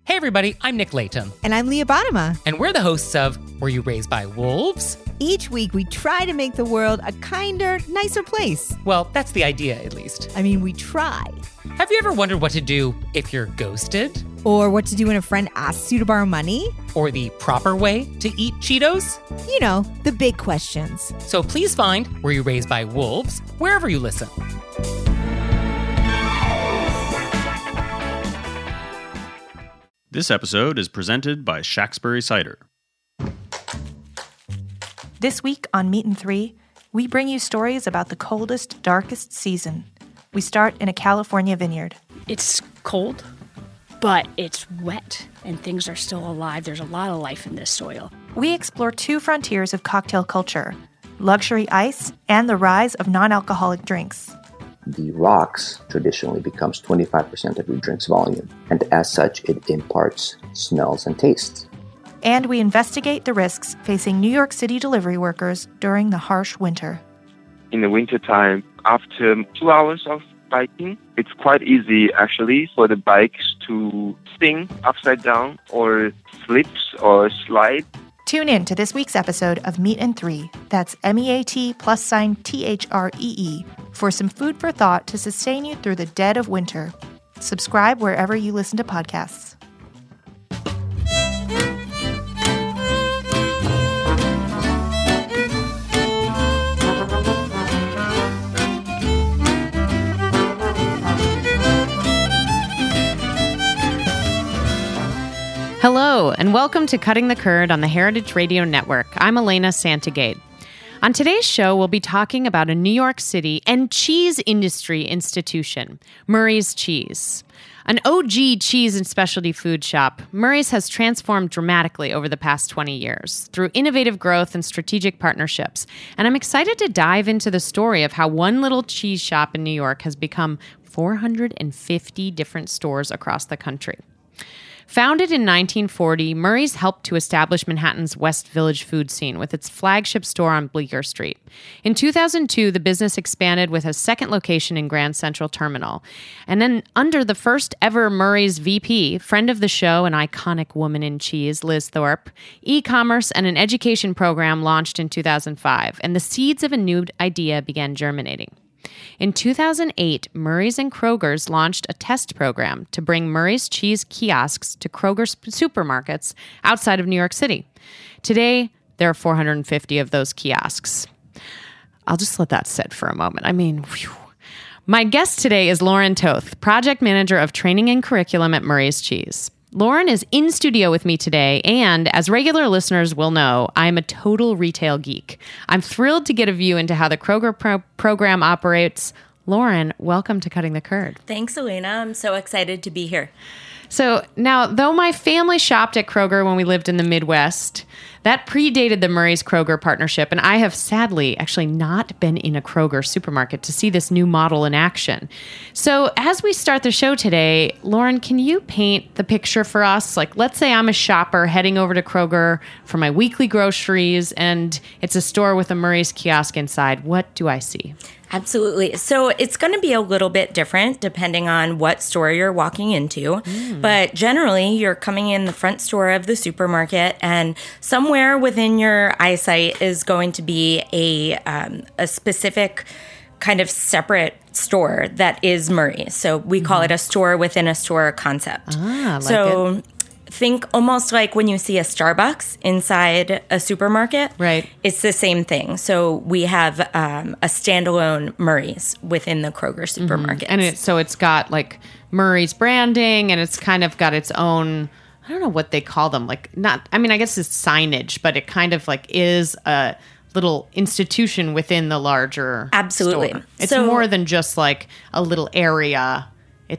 Hey everybody, I'm Nick Layton. And I'm Leah Bottima. And we're the hosts of Were You Raised by Wolves? Each week we try to make the world a kinder, nicer place. Well, that's the idea, at least. I mean, we try. Have you ever wondered what to do if you're ghosted? Or what to do when a friend asks you to borrow money? Or the proper way to eat Cheetos? You know, the big questions. So please find Were You Raised by Wolves wherever you listen. This episode is presented by Shacksbury Cider. This week on Meat and Three, we bring you stories about the coldest, darkest season. We start in a California vineyard. It's cold, but it's wet, and things are still alive. There's a lot of life in this soil. We explore two frontiers of cocktail culture, luxury ice and the rise of non-alcoholic drinks. The rocks traditionally becomes 25% of your drink's volume, and as such, it imparts smells and tastes. And we investigate the risks facing New York City delivery workers during the harsh winter. In the wintertime, after 2 hours of biking, it's quite easy actually for the bikes to spin upside down or slips or slide. Tune in to this week's episode of Meat and Three, that's MEAT+THREE, for some food for thought to sustain you through the dead of winter. Subscribe wherever you listen to podcasts. Hello, and welcome to Cutting the Curd on the Heritage Radio Network. I'm Elena Santagate. On today's show, we'll be talking about a New York City and cheese industry institution, Murray's Cheese. An OG cheese and specialty food shop, Murray's has transformed dramatically over the past 20 years through innovative growth and strategic partnerships. And I'm excited to dive into the story of how one little cheese shop in New York has become 450 different stores across the country. Founded in 1940, Murray's helped to establish Manhattan's West Village food scene with its flagship store on Bleecker Street. In 2002, the business expanded with a second location in Grand Central Terminal. And then under the first ever Murray's VP, friend of the show, an iconic woman in cheese, Liz Thorpe, e-commerce and an education program launched in 2005, and the seeds of a new idea began germinating. In 2008, Murray's and Kroger's launched a test program to bring Murray's cheese kiosks to Kroger's supermarkets outside of New York City. Today, there are 450 of those kiosks. I'll just let that sit for a moment. I mean, whew. My guest today is Lauren Toth, Project Manager of Training and Curriculum at Murray's Cheese. Lauren is in studio with me today, and as regular listeners will know, I'm a total retail geek. I'm thrilled to get a view into how the Kroger program operates. Lauren, welcome to Cutting the Curd. Thanks, Elena. I'm so excited to be here. So now, though my family shopped at Kroger when we lived in the Midwest, that predated the Murray's Kroger partnership, and I have sadly actually not been in a Kroger supermarket to see this new model in action. So as we start the show today, Lauren, can you paint the picture for us? Like, let's say I'm a shopper heading over to Kroger for my weekly groceries, and it's a store with a Murray's kiosk inside. What do I see? Absolutely. So it's going to be a little bit different depending on what store you're walking into. But generally, you're coming in the front store of the supermarket, and somewhere within your eyesight is going to be a specific kind of separate store that is Murray. So we call it a store within a store concept. It. Think almost like when you see a Starbucks inside a supermarket. Right. It's the same thing. So we have a standalone Murray's within the Kroger supermarket. And it's got like Murray's branding, and it's kind of got its own, I don't know what they call them. Like I guess it's signage, but it kind of like is a little institution within the larger Absolutely. store. It's more than just like a little area.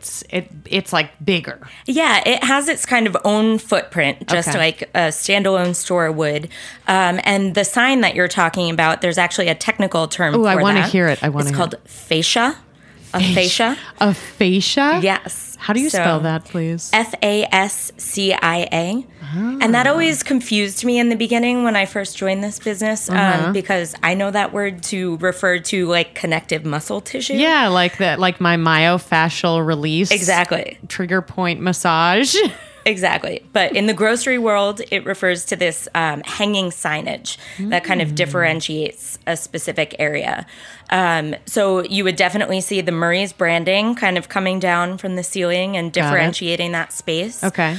It's like bigger. Yeah, it has its kind of own footprint, just like a standalone store would. And the sign that you're talking about, there's actually a technical term for that. I want to hear it. It's called fascia. A fascia. A fascia? Yes. How do you spell that, please? FASCIA. And that always confused me in the beginning when I first joined this business, because I know that word to refer to like connective muscle tissue. Yeah, like that, like my myofascial release. Exactly. Trigger point massage. Exactly. But in the grocery world, it refers to this hanging signage that kind of differentiates a specific area. So you would definitely see the Murray's branding kind of coming down from the ceiling and differentiating that space. Okay.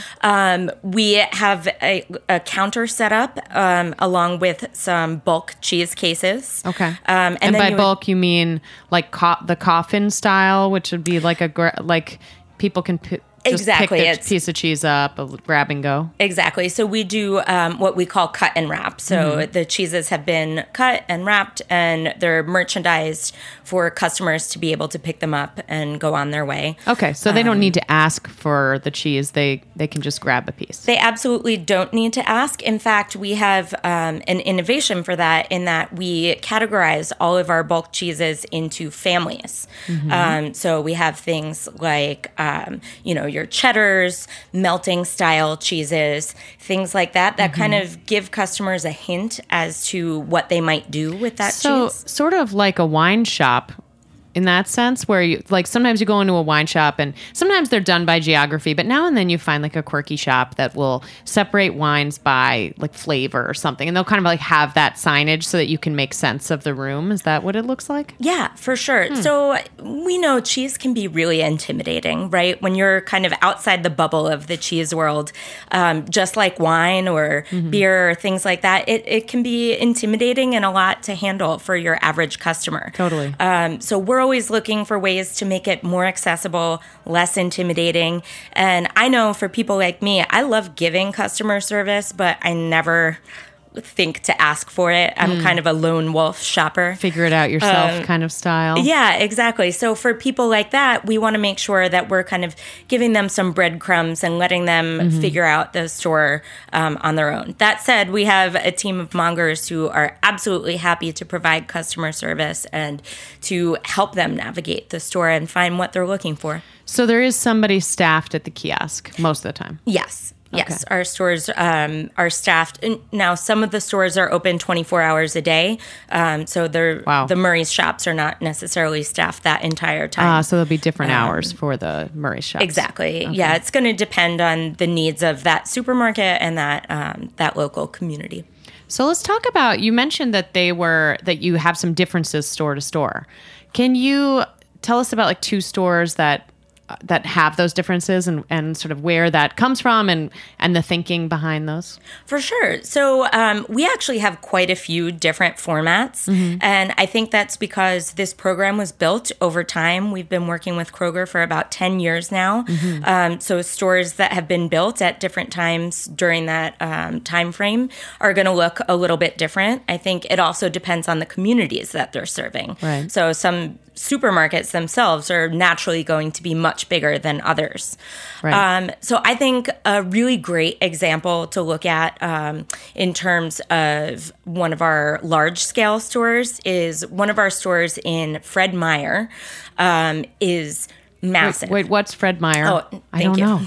We have a counter set up along with some bulk cheese cases. Okay. And and then by bulk, you mean like the coffin style, which would be like like people can just Exactly. pick the piece of cheese up, grab and go. Exactly. So we do what we call cut and wrap. So the cheeses have been cut and wrapped, and they're merchandised for customers to be able to pick them up and go on their way. Okay, so they don't need to ask for the cheese. They can just grab a piece. They absolutely don't need to ask. In fact, we have an innovation for that in that we categorize all of our bulk cheeses into families. So we have things like, your cheddars, melting style cheeses, things like that kind of give customers a hint as to what they might do with that cheese. So sort of like a wine shop in that sense, where you like sometimes you go into a wine shop and sometimes they're done by geography, but now and then you find like a quirky shop that will separate wines by like flavor or something, and they'll kind of like have that signage so that you can make sense of the room. Is that what it looks like? Yeah, for sure. So we know cheese can be really intimidating, right? When you're kind of outside the bubble of the cheese world, just like wine or beer or things like that, it can be intimidating and a lot to handle for your average customer. Totally. So we're always looking for ways to make it more accessible, less intimidating. And I know for people like me, I love giving customer service, but I never think to ask for it. I'm kind of a lone wolf shopper. Figure it out yourself kind of style. Yeah, exactly. So for people like that, we want to make sure that we're kind of giving them some breadcrumbs and letting them figure out the store on their own. That said, we have a team of mongers who are absolutely happy to provide customer service and to help them navigate the store and find what they're looking for. So there is somebody staffed at the kiosk most of the time. Yes. Yes, Okay. our stores are staffed. Now, some of the stores are open 24 hours a day, so the Murray's shops are not necessarily staffed that entire time. So there'll be different hours for the Murray shops. Exactly. Okay. Yeah, it's going to depend on the needs of that supermarket and that local community. So let's talk about, you mentioned that you have some differences store to store. Can you tell us about like two stores that have those differences and sort of where that comes from and the thinking behind those? For sure. So we actually have quite a few different formats. And I think that's because this program was built over time. We've been working with Kroger for about 10 years now. So stores that have been built at different times during that time frame are going to look a little bit different. I think it also depends on the communities that they're serving. Right. So some supermarkets themselves are naturally going to be much bigger than others. Right. So I think a really great example to look at in terms of one of our large-scale stores is one of our stores in Fred Meyer is massive. Wait, what's Fred Meyer? Oh, I don't know.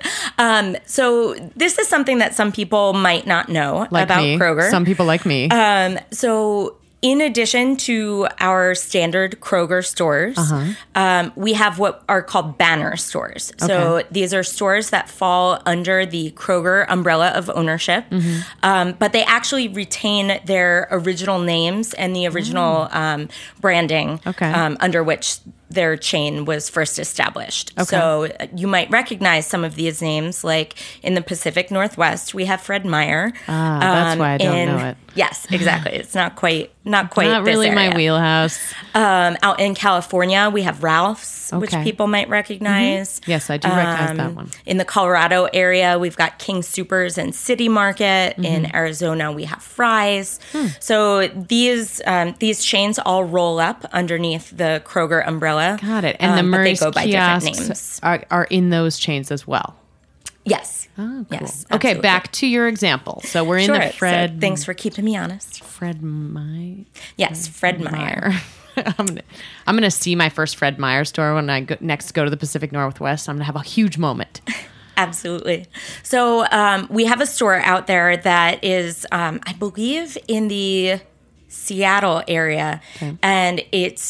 So this is something that some people might not know Like about me. Kroger. Some people like me. So in addition to our standard Kroger stores, we have what are called banner stores. So these are stores that fall under the Kroger umbrella of ownership, but they actually retain their original names and the original branding under which their chain was first established. Okay. So you might recognize some of these names, like in the Pacific Northwest, we have Fred Meyer. That's why I don't know it. Yes, exactly. It's not quite Not this really area. my wheelhouse. Out in California, we have Ralph's, which Okay. people might recognize. Yes, I do recognize that one. In the Colorado area, we've got King Soopers and City Market. In Arizona, we have Fry's. So these chains all roll up underneath the Kroger umbrella. Got it. And the Murray's but they go by different kiosks names. are in those chains as well. Yes. Oh, cool. Yes. Okay, absolutely. back to your example. So we're in Sure. the Fred. So thanks for keeping me honest. Fred Meyer. Yes, Fred Meyer. I'm gonna see my first Fred Meyer store when I next go to the Pacific Northwest. I'm gonna have a huge moment. Absolutely. So we have a store out there that is, I believe, in the Seattle area, and it's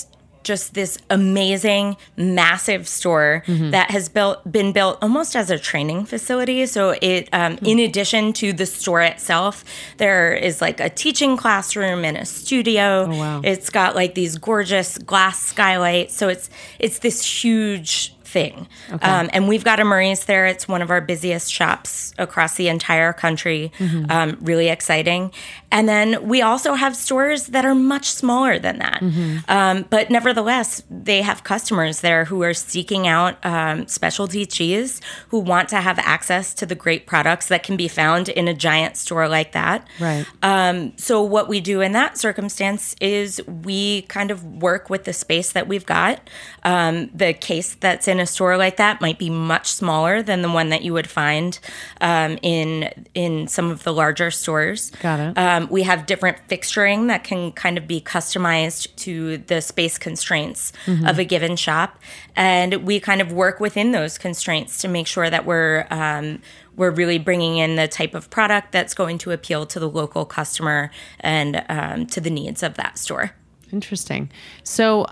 just this amazing, massive store that has been built almost as a training facility. So it, in addition to the store itself, there is like a teaching classroom and a studio. Oh, wow. It's got like these gorgeous glass skylights. So it's this huge thing. Okay. And we've got a Murray's there. It's one of our busiest shops across the entire country. Really exciting. And then we also have stores that are much smaller than that. But nevertheless, they have customers there who are seeking out specialty cheese, who want to have access to the great products that can be found in a giant store like that. Right. So what we do in that circumstance is we kind of work with the space that we've got. The case that's in a store like that might be much smaller than the one that you would find in some of the larger stores. Got it. We have different fixturing that can kind of be customized to the space constraints of a given shop, and we kind of work within those constraints to make sure that we're really bringing in the type of product that's going to appeal to the local customer and to the needs of that store. Interesting. So,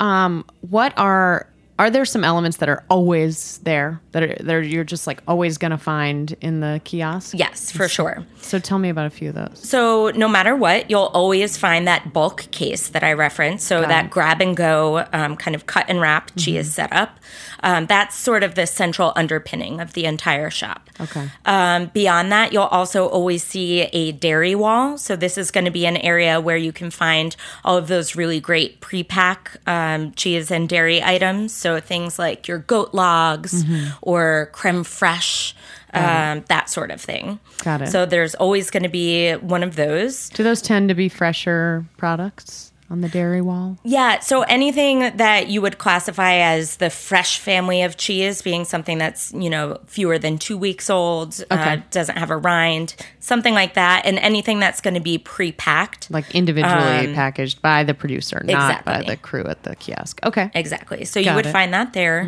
are there some elements that are always there that you're just like always going to find in the kiosk? Yes, for sure. So tell me about a few of those. So no matter what, you'll always find that bulk case that I referenced. So that grab and go kind of cut and wrap cheese setup. That's sort of the central underpinning of the entire shop. Okay. Beyond that, you'll also always see a dairy wall. So this is going to be an area where you can find all of those really great pre-pack cheese and dairy items. So things like your goat logs or creme fraiche, that sort of thing. Got it. So there's always going to be one of those. Do those tend to be fresher products on the dairy wall? Yeah, so anything that you would classify as the fresh family of cheese, being something that's, fewer than 2 weeks old, doesn't have a rind, something like that, and anything that's going to be pre-packed. Like individually packaged by the producer, not by Exactly. the crew at the kiosk. Okay. Exactly. So you Got would it. find that there.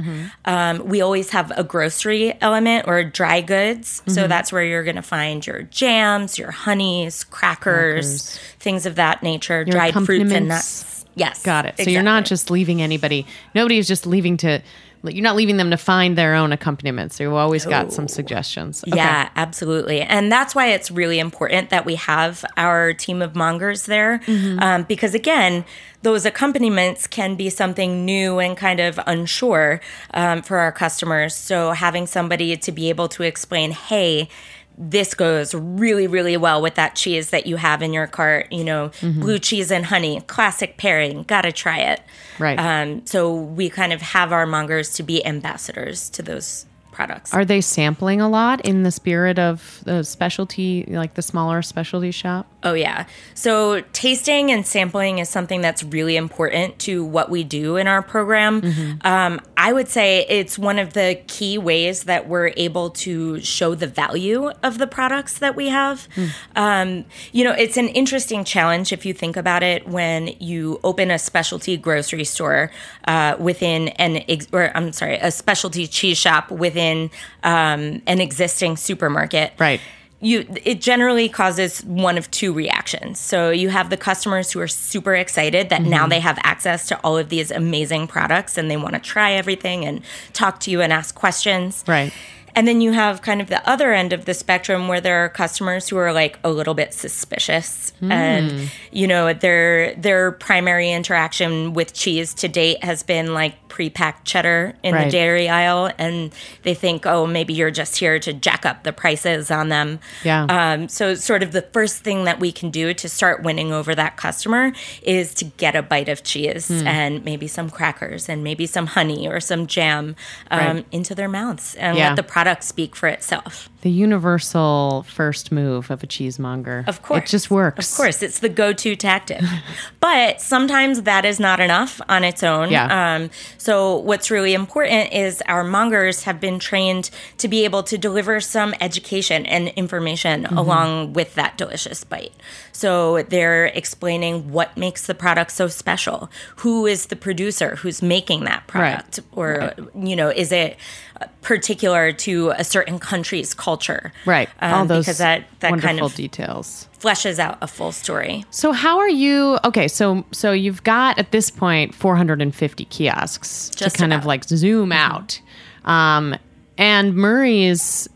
We always have a grocery element or dry goods. So that's where you're going to find your jams, your honeys, crackers, things of that nature, Your dried fruits and accompaniments. nuts. Yes. Got it. So you're not just leaving nobody is just you're not leaving them to find their own accompaniments. So you've always got some suggestions. Okay. Yeah, absolutely. And that's why it's really important that we have our team of mongers there. Because again, those accompaniments can be something new and kind of unsure for our customers. So having somebody to be able to explain, hey, this goes really, really well with that cheese that you have in your cart, blue cheese and honey, classic pairing, gotta try it. Right. So we kind of have our mongers to be ambassadors to those products. Are they sampling a lot in the spirit of the specialty, like the smaller specialty shop? Oh, yeah. So tasting and sampling is something that's really important to what we do in our program. I would say it's one of the key ways that we're able to show the value of the products that we have. It's an interesting challenge if you think about it when you open a specialty grocery store within a specialty cheese shop within an existing supermarket. Right. It generally causes one of two reactions. So you have the customers who are super excited that now they have access to all of these amazing products and they want to try everything and talk to you and ask questions. Right. And then you have kind of the other end of the spectrum where there are customers who are like a little bit suspicious. And, their primary interaction with cheese to date has been like pre-packed cheddar in the dairy aisle. And they think, oh, maybe you're just here to jack up the prices on them. Yeah. So sort of the first thing that we can do to start winning over that customer is to get a bite of cheese and maybe some crackers and maybe some honey or some jam into their mouths and let the product speak for itself. The universal first move of a cheesemonger. Of course. It just works. Of course. It's the go-to tactic. But sometimes that is not enough on its own. Yeah. So what's really important is our mongers have been trained to be able to deliver some education and information along with that delicious bite. So they're explaining what makes the product so special. Who is the producer who's making that product? Or, is it particular to a certain country's culture. Right. All those because that wonderful kind of details. fleshes out a full story. So how are you? Okay, so you've got at this point 450 kiosks Just to kind of about. like zoom out, and Murray's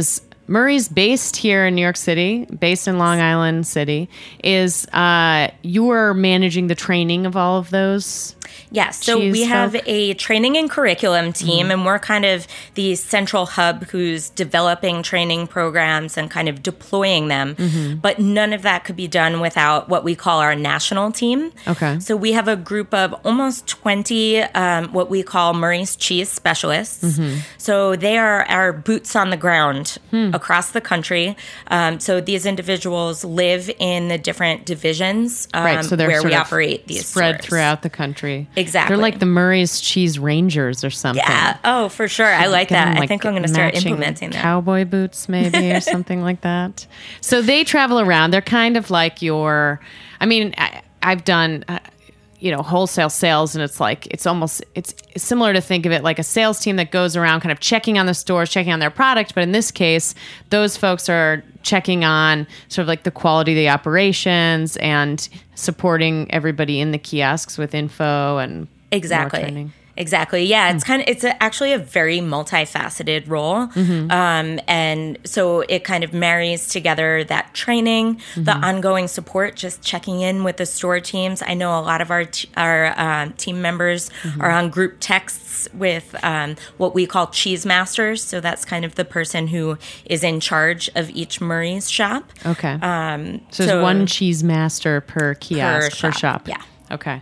based here in New York City, based in Long Island City. Is you are managing the training of all of those? Yes, so cheese we have folk? a training and curriculum team, and we're kind of the central hub who's developing training programs and kind of deploying them. But none of that could be done without what we call our national team. Okay. So we have a group of almost 20 what we call Murray's Cheese specialists. So they are our boots on the ground across the country. So these individuals live in the different divisions Right, so they're where sort we of operate these spread stores. throughout the country. Exactly. They're like the Murray's Cheese Rangers or something. Yeah. Oh, for sure. I like Get that. them, I like, think I'm going to start matching implementing that. cowboy boots, maybe, or something like that. So they travel around. They're kind of like your. I mean, I've done. Wholesale sales, and it's similar to think of it like a sales team that goes around kind of checking on the stores, checking on their product. But in this case, those folks are checking on sort of like the quality of the operations and supporting everybody in the kiosks with info and more Exactly. training. Exactly. Yeah, it's actually a very multifaceted role. And so it kind of marries together that training, the ongoing support, just checking in with the store teams. I know a lot of our team members are on group texts with what we call cheese masters. So that's kind of the person who is in charge of each Murray's shop. Okay. So there's one cheese master per kiosk, per shop. Yeah. Okay.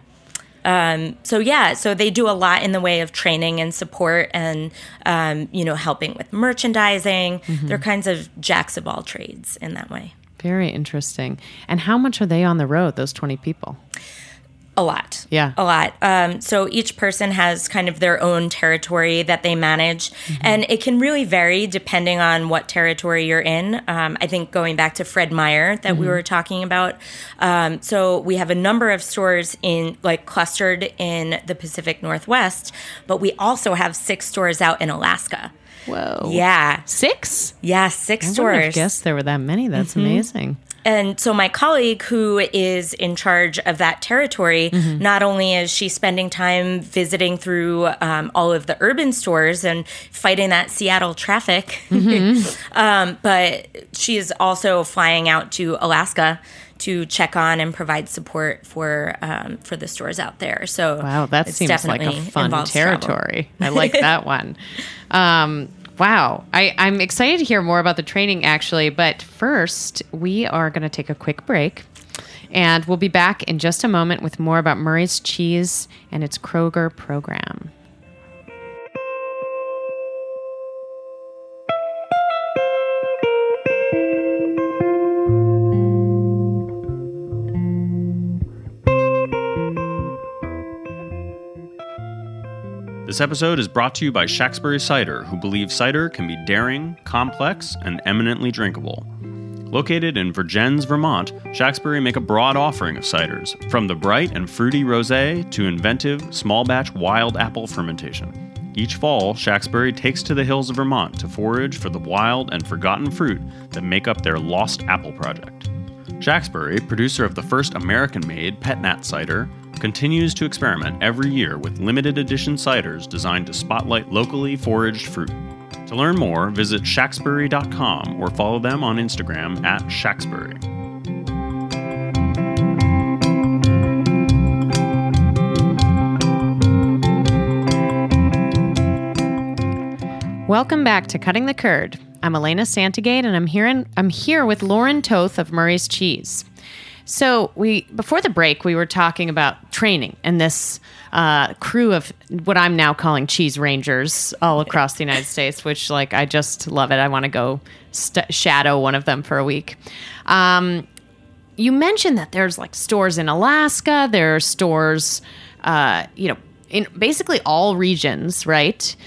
So they do a lot in the way of training and support and, helping with merchandising. They're kinds of jacks of all trades in that way. Very interesting. And how much are they on the road, those 20 people? A lot. Yeah. A lot. So each person has kind of their own territory that they manage. And it can really vary depending on what territory you're in. I think going back to Fred Meyer that we were talking about. So we have a number of stores clustered in the Pacific Northwest, but we also have 6 stores out in Alaska. Whoa. Yeah. 6? Yeah, 6 I stores. wouldn't have guessed there were that many. That's amazing. And so my colleague who is in charge of that territory, not only is she spending time visiting through all of the urban stores and fighting that Seattle traffic, but she is also flying out to Alaska to check on and provide support for the stores out there. So wow, that it's seems like a definitely fun involves territory. I like that one. Wow. I'm excited to hear more about the training, actually. But first, we are going to take a quick break. And we'll be back in just a moment with more about Murray's Cheese and its Kroger program. This episode is brought to you by Shacksbury Cider, who believe cider can be daring, complex, and eminently drinkable. Located in Vergennes, Vermont, Shacksbury make a broad offering of ciders, from the bright and fruity rosé to inventive, small-batch wild apple fermentation. Each fall, Shacksbury takes to the hills of Vermont to forage for the wild and forgotten fruit that make up their Lost Apple Project. Shacksbury, producer of the first American-made Pet Nat cider, continues to experiment every year with limited edition ciders designed to spotlight locally foraged fruit. To learn more, visit shacksbury.com or follow them on Instagram at Shacksbury. Welcome back to Cutting the Curd. I'm Elena Santagate, and I'm here with Lauren Toth of Murray's Cheese. So before the break, we were talking about training and this crew of what I'm now calling cheese rangers all across the United States, which I just love it. I want to go shadow one of them for a week. You mentioned that there's stores in Alaska. There are stores, in basically all regions, right?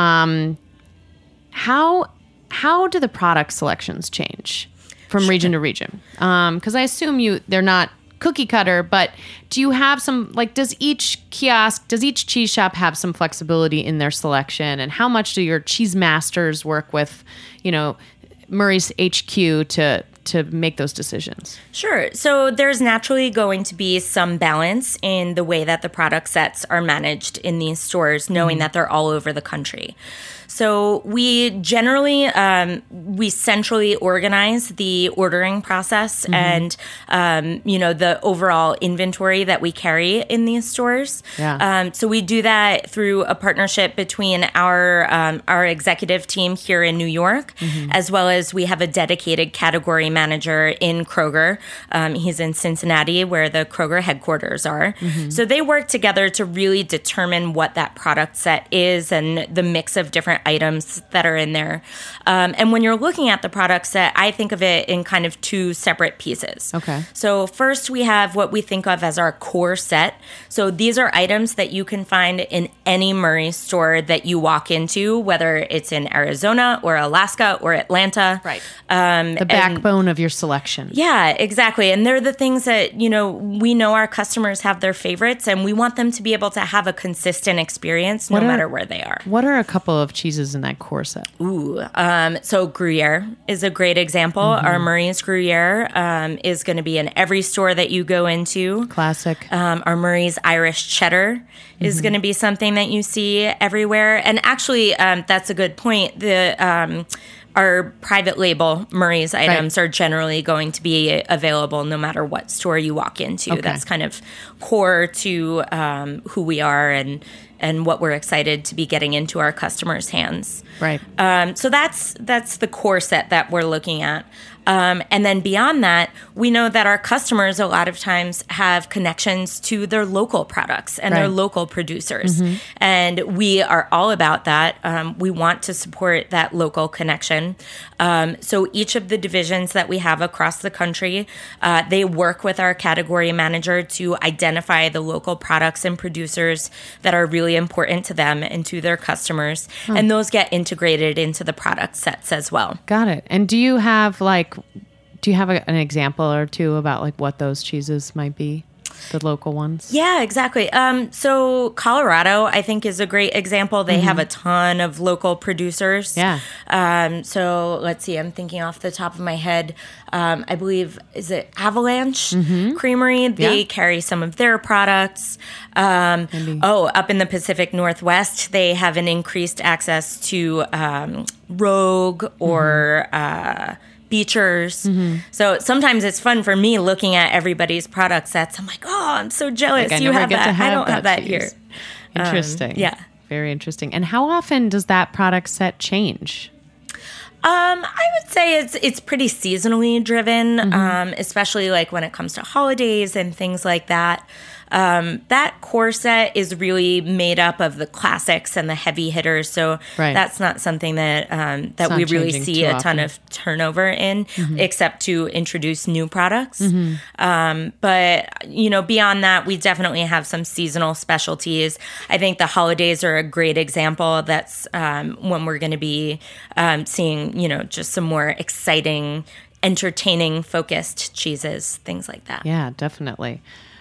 How do the product selections change from region to region? Because I assume they're not cookie cutter, but do you have some, like, does each cheese shop have some flexibility in their selection? And how much do your cheese masters work with, Murray's HQ to make those decisions? Sure. So there's naturally going to be some balance in the way that the product sets are managed in these stores, knowing that they're all over the country. So we generally, we centrally organize the ordering process and, the overall inventory that we carry in these stores. Yeah. So we do that through a partnership between our executive team here in New York, as well as we have a dedicated category manager in Kroger. He's in Cincinnati, where the Kroger headquarters are. So they work together to really determine what that product set is and the mix of different items that are in there. And when you're looking at the product set, I think of it in kind of two separate pieces. Okay. So first we have what we think of as our core set. So these are items that you can find in any Murray store that you walk into, whether it's in Arizona or Alaska or Atlanta. Right. The backbone of your selection. Yeah, exactly. And they're the things that, we know our customers have their favorites, and we want them to be able to have a consistent experience no matter where they are. What are a couple of cheeses in that core set? So Gruyere is a great example. Our Murray's Gruyere is going to be in every store that you go into. Classic. Our Murray's Irish Cheddar is going to be something that you see everywhere. And actually, that's a good point. Our private label Murray's items are generally going to be available no matter what store you walk into. Okay. That's kind of core to who we are and what we're excited to be getting into our customers' hands. Right. So that's the core set that we're looking at. And then beyond that, we know that our customers a lot of times have connections to their local products and their local producers. And we are all about that. We want to support that local connection. So each of the divisions that we have across the country, they work with our category manager to identify the local products and producers that are really important to them and to their customers. And those get integrated into the product sets as well. Got it. And do you have an example or two about what those cheeses might be? The local ones? Yeah, exactly. So Colorado, I think, is a great example. They have a ton of local producers. Yeah. So let's see. I'm thinking off the top of my head. I believe, is it Avalanche Creamery? They carry some of their products. Up in the Pacific Northwest, they have an increased access to Rogue or Beechers. So sometimes it's fun for me looking at everybody's product sets. I'm like, oh, I'm so jealous. You have that. I don't have that here. Interesting. Yeah. Very interesting. And how often does that product set change? I would say it's pretty seasonally driven, especially when it comes to holidays and things like that. That core set is really made up of the classics and the heavy hitters, so that's not something that we really see a ton of turnover in, except to introduce new products. But beyond that, we definitely have some seasonal specialties. I think the holidays are a great example. That's when we're going to be seeing just some more exciting, entertaining, focused cheeses, things like that. Yeah, definitely.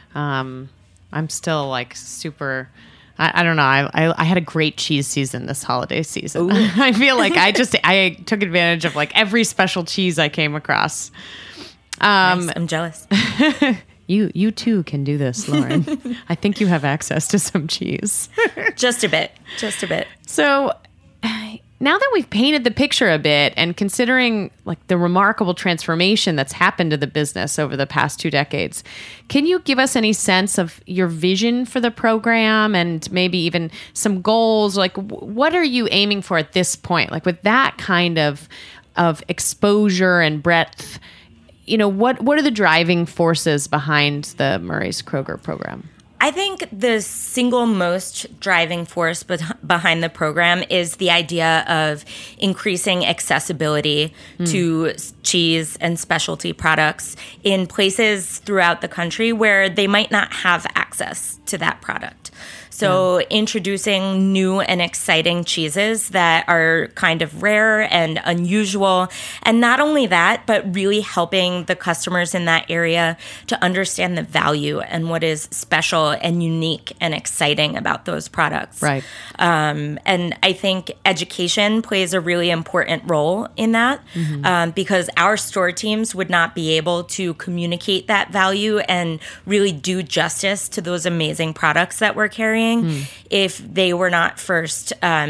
I'm still super, I don't know. I had a great cheese season this holiday season. I feel like I took advantage of every special cheese I came across. Nice. I'm jealous. You too can do this, Lauren. I think you have access to some cheese. Just a bit. So now that we've painted the picture a bit and considering the remarkable transformation that's happened to the business over the past 2 decades, can you give us any sense of your vision for the program and maybe even some goals? What are you aiming for at this point? With that kind of exposure and breadth, what are the driving forces behind the Murray's Kroger program? I think the single most driving force behind the program is the idea of increasing accessibility to cheese and specialty products in places throughout the country where they might not have access to that product. So introducing new and exciting cheeses that are kind of rare and unusual. And not only that, but really helping the customers in that area to understand the value and what is special and unique and exciting about those products. Right. And I think education plays a really important role in that because our store teams would not be able to communicate that value and really do justice to those amazing products that we're carrying if they were not first,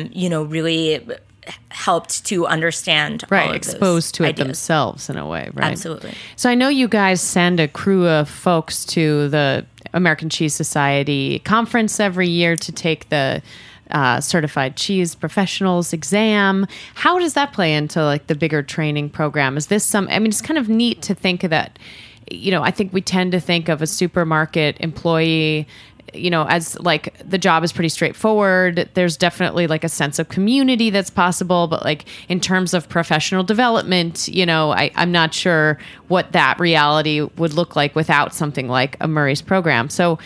really helped to understand all of exposed those to it ideas. themselves in a way, right? Absolutely. So I know you guys send a crew of folks to the American Cheese Society conference every year to take the Certified Cheese Professionals exam. How does that play into like the bigger training program? Is this it's kind of neat to think of that. I think we tend to think of a supermarket employee, as like the job is pretty straightforward. There's definitely like a sense of community that's possible, but like in terms of professional development, I'm not sure what that reality would look like without something like a Murray's program. So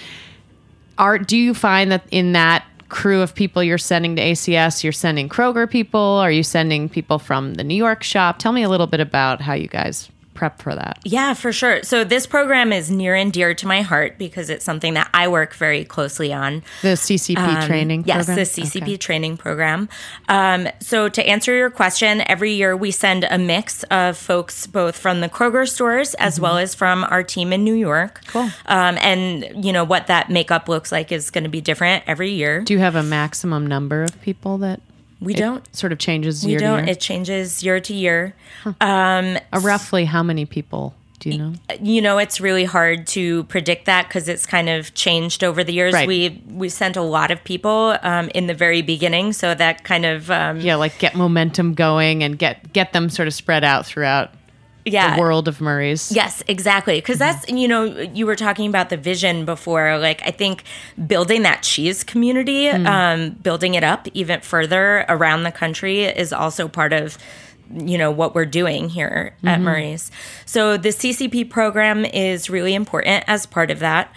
do you find that in that crew of people you're sending to ACS, you're sending Kroger people? Are you sending people from the New York shop? Tell me a little bit about how you guys prep for that. Yeah, for sure. So this program is near and dear to my heart because it's something that I work very closely on. The CCP training program? Yes, the CCP training program. So to answer your question, every year we send a mix of folks both from the Kroger stores as well as from our team in New York. Cool. And what that makeup looks like is going to be different every year. Do you have a maximum number of people that we don't? Sort of changes year to year? It changes year to year. Roughly how many people do you know? It's really hard to predict that because it's kind of changed over the years. Right. We sent a lot of people in the very beginning, so that kind of like get momentum going and get them sort of spread out throughout the world of Murray's. Yes, exactly. Because that's, you were talking about the vision before. Like, I think building that cheese community, building it up even further around the country is also part of what we're doing here at Murray's. So the CCP program is really important as part of that.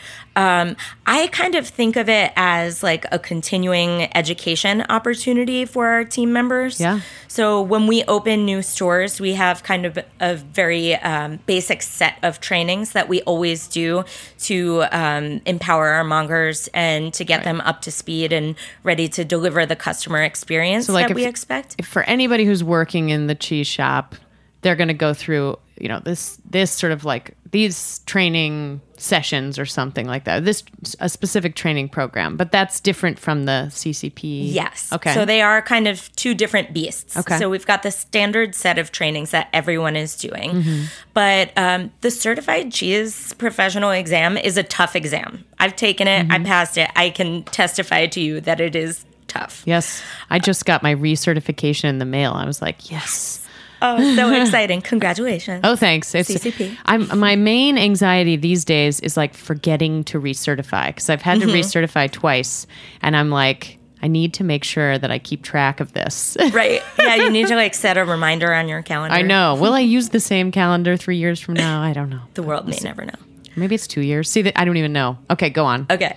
I kind of think of it as like a continuing education opportunity for our team members. Yeah. So when we open new stores, we have kind of a very basic set of trainings that we always do to empower our mongers and to get them up to speed and ready to deliver the customer experience that we expect. If for anybody who's working in the cheese shop, they're going to go through, this sort of like these training sessions or something like that. A specific training program, but that's different from the CCP. Yes. Okay. So they are kind of two different beasts. Okay. So we've got the standard set of trainings that everyone is doing, but the Certified Cheese Professional exam is a tough exam. I've taken it. I passed it. I can testify to you that it is tough. Yes. I just got my recertification in the mail. I was like, yes. Oh, so exciting. Congratulations. Oh, thanks. It's CCP. My main anxiety these days is like forgetting to recertify because I've had to recertify twice. And I'm like, I need to make sure that I keep track of this. Right. Yeah, you need to like set a reminder on your calendar. I know. Will I use the same calendar 3 years from now? I don't know. The world may never know. Maybe it's 2 years. See, I don't even know. Okay, go on. Okay.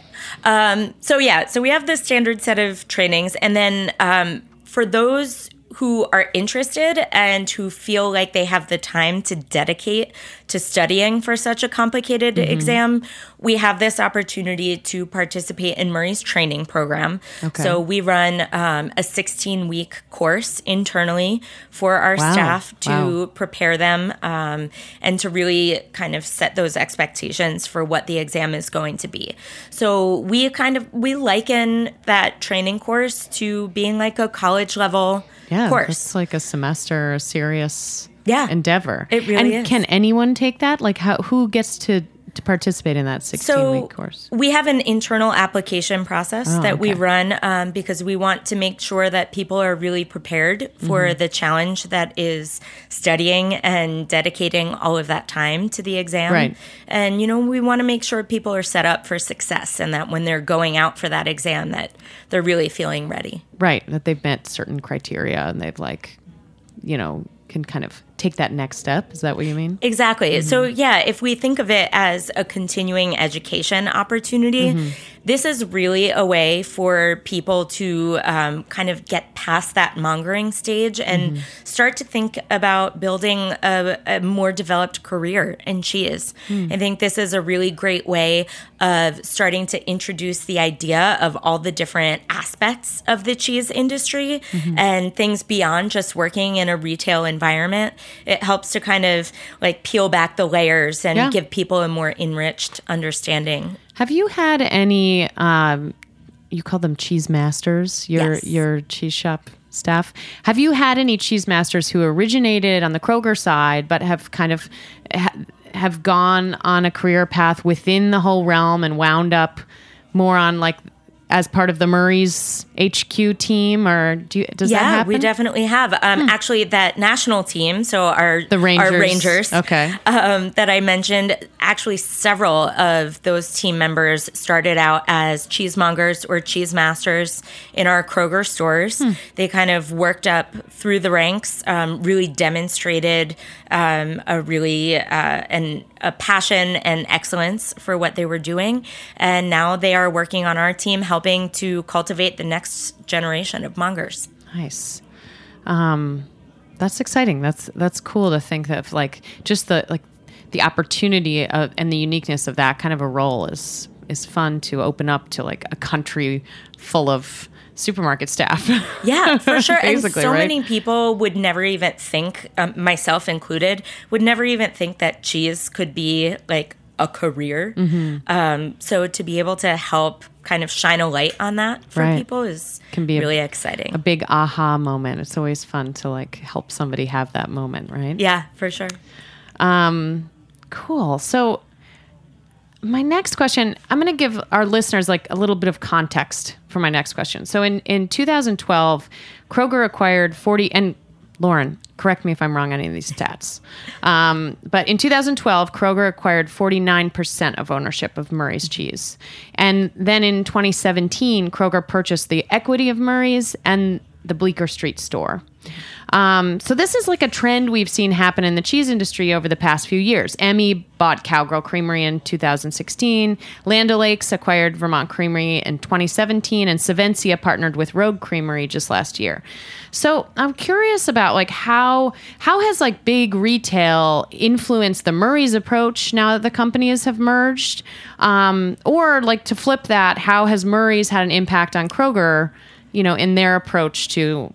So we have the standard set of trainings. And then for those who are interested and who feel like they have the time to dedicate to studying for such a complicated exam, we have this opportunity to participate in Murray's training program. Okay. So we run a 16-week course internally for our staff to prepare them and to really kind of set those expectations for what the exam is going to be. So we liken that training course to being like a college level course. It's like a semester, a serious endeavor. It really is. Can anyone take that? Like, who gets to participate in that 16-week course? We have an internal application process that we run because we want to make sure that people are really prepared for the challenge that is studying and dedicating all of that time to the exam. Right. And, we want to make sure people are set up for success and that when they're going out for that exam that they're really feeling ready. Right. That they've met certain criteria and they've can kind of take that next step. Is that what you mean? Exactly. So if we think of it as a continuing education opportunity, this is really a way for people to kind of get past that mongering stage and start to think about building a more developed career in cheese. I think this is a really great way of starting to introduce the idea of all the different aspects of the cheese industry and things beyond just working in a retail environment. It helps to kind of like peel back the layers and give people a more enriched understanding. Have you had any, you call them cheese masters, your cheese shop staff? Have you had any cheese masters who originated on the Kroger side, but have kind of have gone on a career path within the whole realm and wound up more on like as part of the Murray's HQ team, or does that happen? Yeah, we definitely have. Actually, that national team, so our Rangers, okay, that I mentioned, actually several of those team members started out as cheesemongers or cheese masters in our Kroger stores. They kind of worked up through the ranks, really demonstrated a passion and excellence for what they were doing. And now they are working on our team, helping to cultivate the next generation of mongers. Nice. That's exciting. That's cool to think that like just the opportunity and the uniqueness of that kind of a role is fun to open up to like a country full of supermarket staff. Yeah, for sure. And so right? many people would never even think, myself included, would never even think that cheese could be like a career. So to be able to help kind of shine a light on that for people can be really exciting. A big aha moment. It's always fun to like help somebody have that moment, right? Yeah, for sure. Cool. So my next question, I'm going to give our listeners like a little bit of context for my next question. So in 2012, Kroger acquired 40, and Lauren, correct me if I'm wrong on any of these stats. But in 2012, Kroger acquired 49% of ownership of Murray's Cheese. And then in 2017, Kroger purchased the equity of Murray's and the Bleecker Street store. So this is like a trend we've seen happen in the cheese industry over the past few years. Emmy bought Cowgirl Creamery in 2016. Land O'Lakes acquired Vermont Creamery in 2017, and Savencia partnered with Rogue Creamery just last year. So I'm curious about like how has like big retail influenced the Murray's approach now that the companies have merged? Or like to flip that, how has Murray's had an impact on Kroger, in their approach to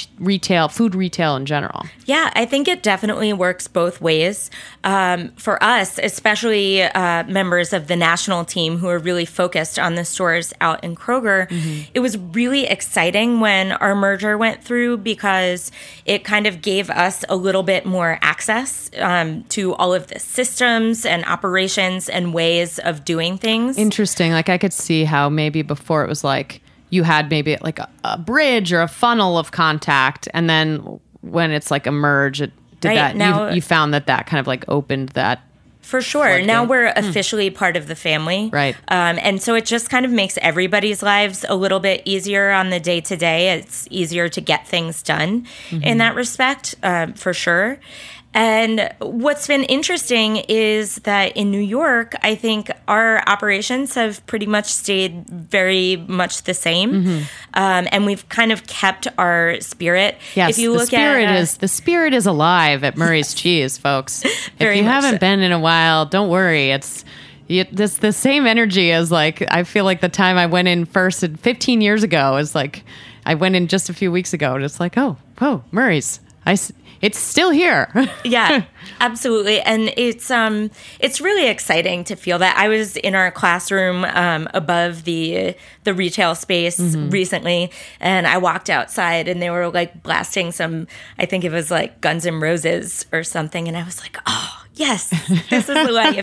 food retail in general? Yeah, I think it definitely works both ways. For us, especially members of the national team who are really focused on the stores out in Kroger, it was really exciting when our merger went through because it kind of gave us a little bit more access to all of the systems and operations and ways of doing things. Interesting. Like I could see how maybe before it was like, you had maybe like a bridge or a funnel of contact, and then when it's like a merge, you found that kind of like opened that. For sure. Now we're officially part of the family. Right. And so it just kind of makes everybody's lives a little bit easier on the day-to-day. It's easier to get things done in that respect, for sure. And what's been interesting is that in New York, I think our operations have pretty much stayed very much the same. And we've kind of kept our spirit. Yes, if you look the spirit is alive at Murray's Cheese, folks. If you haven't been in a while, don't worry. It's the same energy as like, I feel like the time I went in first 15 years ago is like, I went in just a few weeks ago and it's like, oh, Murray's. It's still here. Yeah, absolutely. And it's really exciting to feel that. I was in our classroom above the retail space recently, and I walked outside and they were like blasting some, I think it was like Guns N' Roses or something. And I was like, oh, yes, this is the life.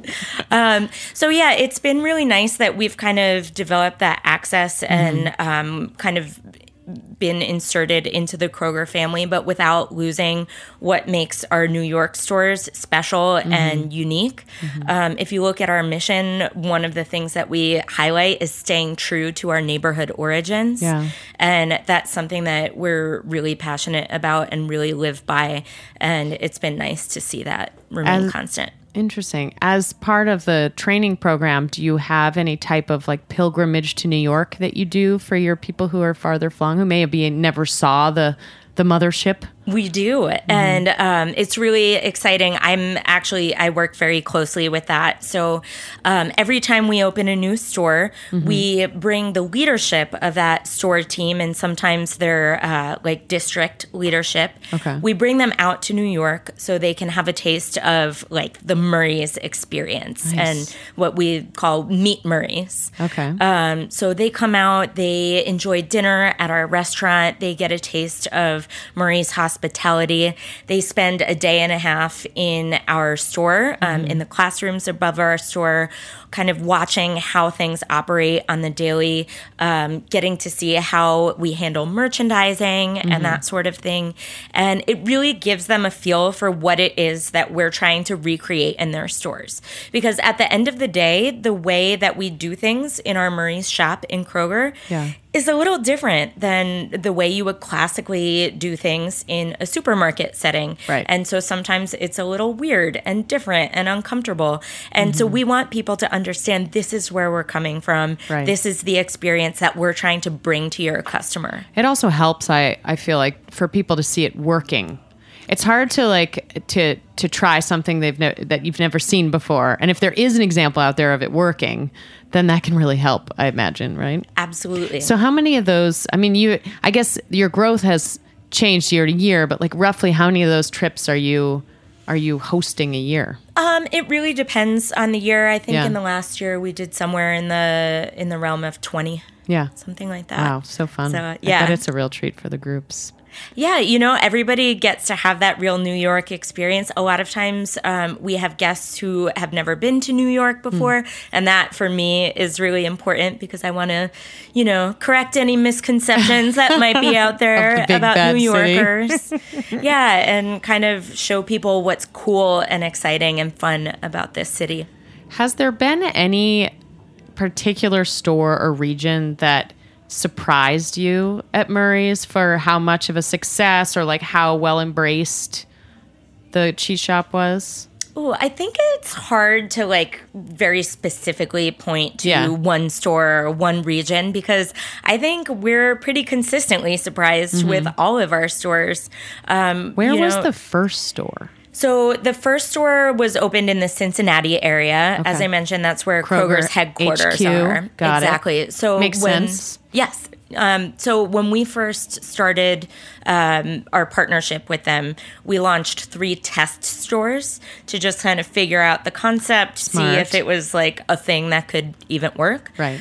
So yeah, it's been really nice that we've kind of developed that access and kind of been inserted into the Kroger family, but without losing what makes our New York stores special and unique. If you look at our mission, one of the things that we highlight is staying true to our neighborhood origins. Yeah. And that's something that we're really passionate about and really live by. And it's been nice to see that remain constant. Interesting. As part of the training program, do you have any type of like pilgrimage to New York that you do for your people who are farther flung, who may have never saw the mothership? We do. And it's really exciting. I work very closely with that. So every time we open a new store, we bring the leadership of that store team, and sometimes they're like district leadership. Okay. We bring them out to New York so they can have a taste of like the Murray's experience and what we call Meet Murray's. Okay. So they come out, they enjoy dinner at our restaurant, they get a taste of Murray's hospitality. They spend a day and a half in our store, in the classrooms above our store, kind of watching how things operate on the daily, getting to see how we handle merchandising and that sort of thing. And it really gives them a feel for what it is that we're trying to recreate in their stores. Because at the end of the day, the way that we do things in our Murray's shop in Kroger is a little different than the way you would classically do things in a supermarket setting. Right. And so sometimes it's a little weird and different and uncomfortable. And so we want people to understand this is where we're coming from. Right. This is the experience that we're trying to bring to your customer. It also helps, I feel like, for people to see it working. It's hard to like to try something that you've never seen before. And if there is an example out there of it working, then that can really help, I imagine, right? Absolutely. So how many of those, I mean, I guess your growth has changed year to year, but like roughly how many of those trips are you hosting a year? It really depends on the year. I think in the last year we did somewhere in the realm of 20. Yeah. Something like that. Wow, so fun. So, I bet it's a real treat for the groups. Yeah, everybody gets to have that real New York experience. A lot of times we have guests who have never been to New York before, and that for me is really important because I want to, correct any misconceptions that might be out there about New Yorkers. Yeah, and kind of show people what's cool and exciting and fun about this city. Has there been any particular store or region that surprised you at Murray's for how much of a success or like how well embraced the cheese shop was? Oh, I think it's hard to like very specifically point to one store or one region because I think we're pretty consistently surprised with all of our stores. Where was the first store? So the first store was opened in the Cincinnati area. Okay. As I mentioned, that's where Kroger's headquarters HQ. are. Got exactly. It. So makes sense. Yes. So when we first started our partnership with them, we launched 3 test stores to just kind of figure out the concept, see if it was like a thing that could even work. Right.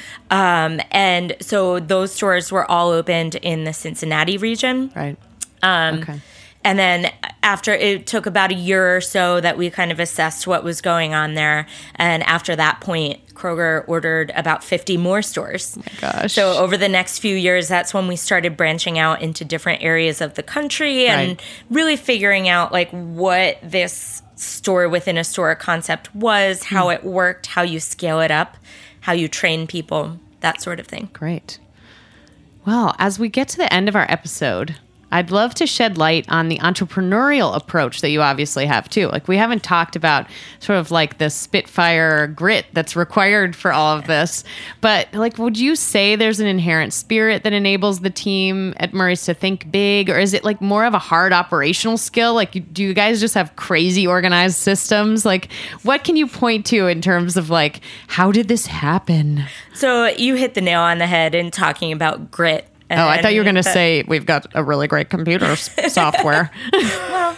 And so those stores were all opened in the Cincinnati region. Right. Okay. And then after it took about a year or so that we kind of assessed what was going on there. And after that point, Kroger ordered about 50 more stores. Oh my gosh. So over the next few years, that's when we started branching out into different areas of the country and really figuring out like what this store within a store concept was, how it worked, how you scale it up, how you train people, that sort of thing. Great. Well, as we get to the end of our episode, I'd love to shed light on the entrepreneurial approach that you obviously have too. Like we haven't talked about sort of like the Spitfire grit that's required for all of this, but like, would you say there's an inherent spirit that enables the team at Murray's to think big, or is it like more of a hard operational skill? Like, do you guys just have crazy organized systems? Like, what can you point to in terms of like, how did this happen? So you hit the nail on the head in talking about grit. Oh, I thought you were going to say we've got a really great computer software. Well,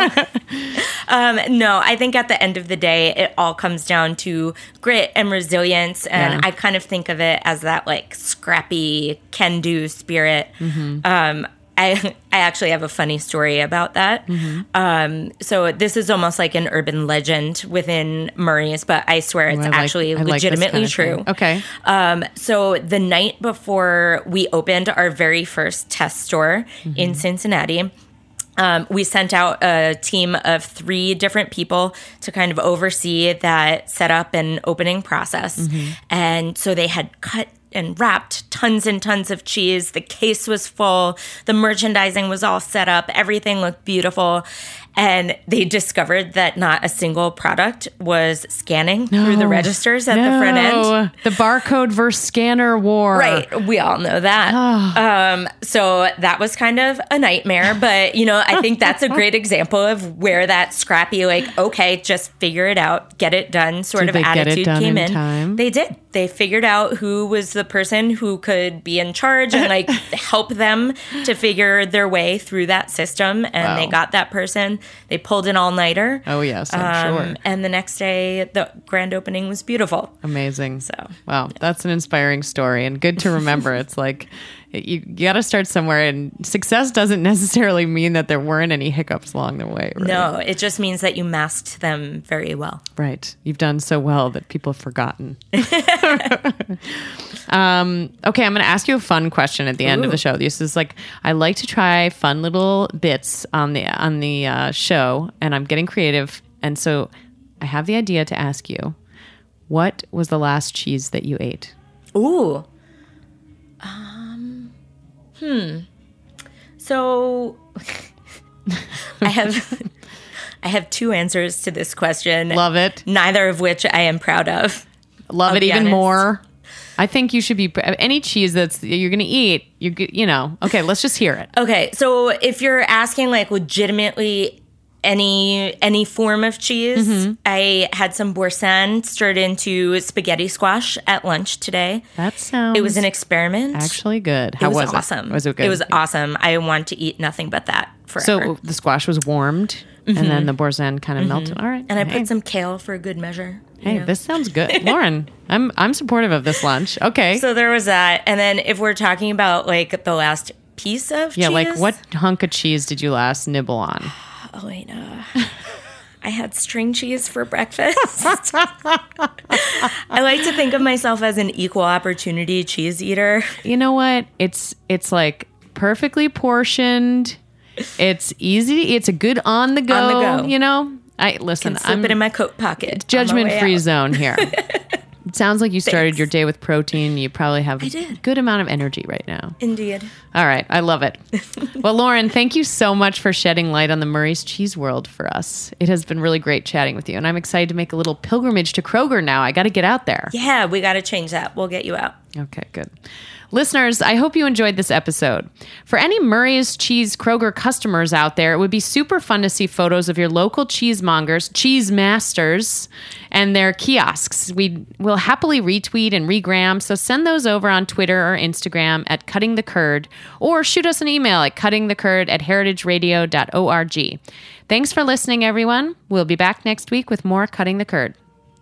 no, I think at the end of the day, it all comes down to grit and resilience. And I kind of think of it as that like scrappy can-do spirit. Mm-hmm. I actually have a funny story about that. Mm-hmm. So this is almost like an urban legend within Murray's, but I swear it's actually legitimately true. Okay. So the night before we opened our very first test store in Cincinnati, we sent out a team of 3 different people to kind of oversee that setup and opening process. Mm-hmm. And so they had cut and wrapped tons and tons of cheese. The case was full. The merchandising was all set up. Everything looked beautiful. And they discovered that not a single product was scanning through the registers at the front end. The barcode versus scanner war. Right. We all know that. So that was kind of a nightmare. But, you know, I think that's a great example of where that scrappy, like, okay, just figure it out, get it done sort of attitude came in. Time? They did. They figured out who was the person who could be in charge and like help them to figure their way through that system. And they got that person. They pulled an all-nighter. Oh, yes, I'm sure. And the next day, the grand opening was beautiful. Amazing. So, wow, that's an inspiring story and good to remember. It's like you got to start somewhere, and success doesn't necessarily mean that there weren't any hiccups along the way. Right? No, it just means that you masked them very well. Right. You've done so well that people have forgotten. Okay, I'm going to ask you a fun question at the end of the show. This is like, I like to try fun little bits on the show, and I'm getting creative. And so I have the idea to ask you, what was the last cheese that you ate? Ooh. So I have two answers to this question. Love it. Neither of which I am proud of. Love it even more. I think you should be any cheese you're going to eat. You know. Okay, let's just hear it. Okay, so if you're asking like legitimately any form of cheese, I had some boursin stirred into spaghetti squash at lunch today. That sounds. It was an experiment. Actually, good. How was it? Awesome. Was it good? It was awesome. I want to eat nothing but that forever. So the squash was warmed, and then the boursin kind of melted. All right, and I put some kale for a good measure. Hey, this sounds good, Lauren. I'm supportive of this lunch. Okay. So there was that, and then if we're talking about like the last piece of cheese, like what hunk of cheese did you last nibble on? Elena, I had string cheese for breakfast. I like to think of myself as an equal opportunity cheese eater. You know what? It's like perfectly portioned. It's easy. It's a good on the go. You know. Listen. Can slip it in my coat pocket. Judgment-free zone here. It sounds like you started your day with protein. You probably have a good amount of energy right now. Indeed. All right. I love it. Well, Lauren, thank you so much for shedding light on the Murray's Cheese world for us. It has been really great chatting with you. And I'm excited to make a little pilgrimage to Kroger now. I got to get out there. Yeah, we got to change that. We'll get you out. Okay, good. Listeners, I hope you enjoyed this episode. For any Murray's Cheese Kroger customers out there, it would be super fun to see photos of your local cheesemongers, cheese masters, and their kiosks. We will happily retweet and regram, so send those over on Twitter or Instagram at Cutting the Curd, or shoot us an email at cuttingthecurd@heritageradio.org. Thanks for listening, everyone. We'll be back next week with more Cutting the Curd.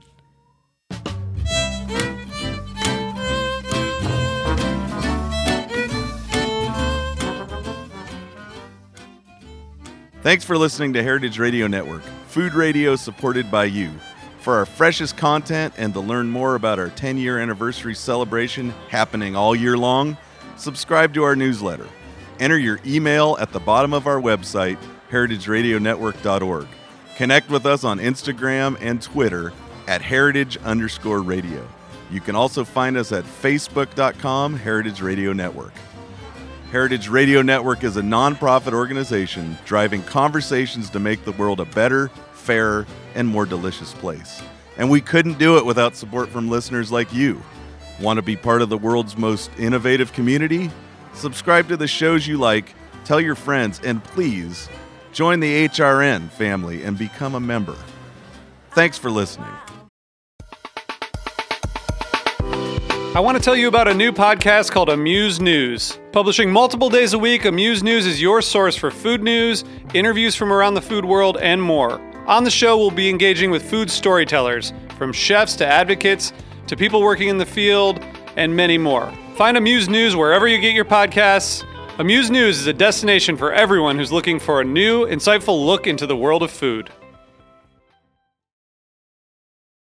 Thanks for listening to Heritage Radio Network, food radio supported by you. For our freshest content and to learn more about our 10-year anniversary celebration happening all year long, subscribe to our newsletter. Enter your email at the bottom of our website, heritageradionetwork.org. Connect with us on Instagram and Twitter at heritage_radio. You can also find us at facebook.com/Heritage Radio Network. Heritage Radio Network is a nonprofit organization driving conversations to make the world a better, fairer, and more delicious place. And we couldn't do it without support from listeners like you. Want to be part of the world's most innovative community? Subscribe to the shows you like, tell your friends, and please join the HRN family and become a member. Thanks for listening. I want to tell you about a new podcast called Amuse News. Publishing multiple days a week, Amuse News is your source for food news, interviews from around the food world, and more. On the show, we'll be engaging with food storytellers, from chefs to advocates to people working in the field, and many more. Find Amuse News wherever you get your podcasts. Amuse News is a destination for everyone who's looking for a new, insightful look into the world of food.